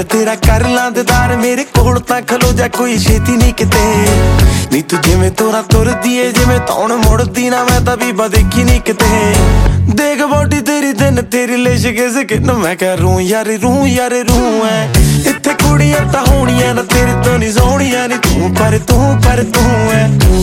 तेरा कर ला दीदार मेरे कोल तां खलो जा कोई छेती नहीं किते नी तू जिवें तोरा तुरदी ए जिवें तौण मुड़दी ना मैं तां बीबा देखी नहीं किते देख बॉडी तेरी दिन तेरी लिश के सकिन मैं कह रूं यार है इत्थे कुड़ियां तां होणियां ना तेरे तो नहीं सोहणियां नी तू पर है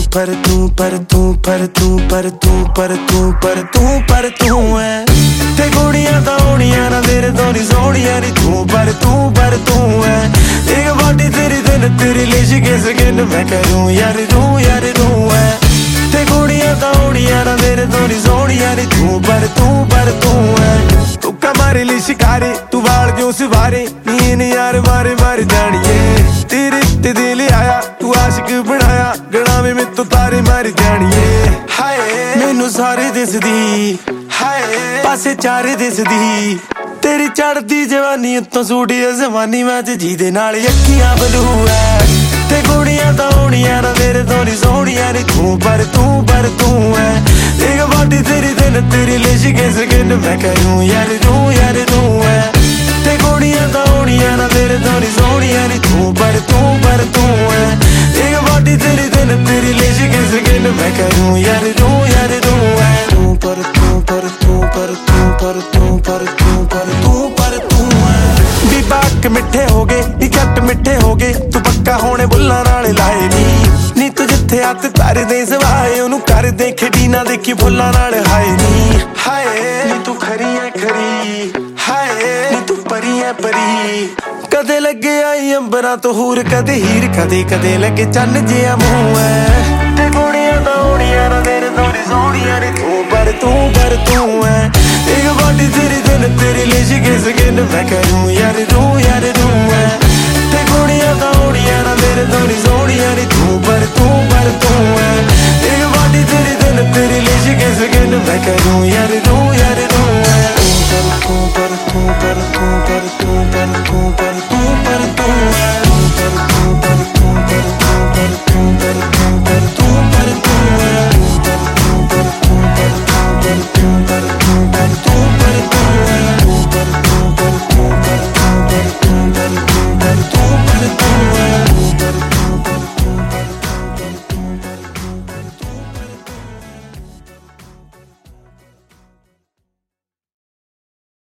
तू है ते कुड़ियां तां होणियां ना तेरे तो नहीं सोहणियां नी तू पर तू है एक बॉडी तेरी दिन तेरी लिश के सकिन मैं कह रूं यार है ते कुड़ियां तां होणियां ना तेरे तो नहीं सोहणियां नी तू पर तू है तुक्का मारे ली शिकारे तू वाल जो सवारे नीन यार मारे जानिए तेरे ते दिल आया तू आशिक बनाया गणा में तो तारे मार जानिए हाय मैनू सारे दिसदी हाय पासे चारे दिसदी तेरी चढ़दी जवानी उत्तों सूटी जवानी मैं जी दे नाल अखियां बलू है ते कुड़ियां तां होणियां ना तेरे तो नहीं सोहणियां नी तू पर तू है एक बॉडी तेरी दिन तेरी लिश के सकिन मैं कहूं यार है ते कुड़ियां तां होणियां ना तेरे तो नहीं सोहणियां नी तू पर तू है एक बॉडी तेरी दिन तेरी लिश के सकिन मैं कहूं यार है तू पर तू है बीबा अक मिठे हो गए नी झट मिठे हो गए तू पक्का होने बुल्लां नाल लाए नी तू जिथे हत्थ तारे दे सवाए ओनू कर दे खड़ी ना देखी फुल्लां नाल हाय नी तू खरी है खरी हाय नी तू परी है परी कदे लगे आई अंबरां तो हूर कदे हीर कदे लगे चन्न जिहा मूंह है ते कुड़ियां तां होणियां ना तेरे तो नहीं सोहणियां नी तू पर तू है एक बॉडी तेरी दिन तेरी लिश के सकिन मैं कहूं यार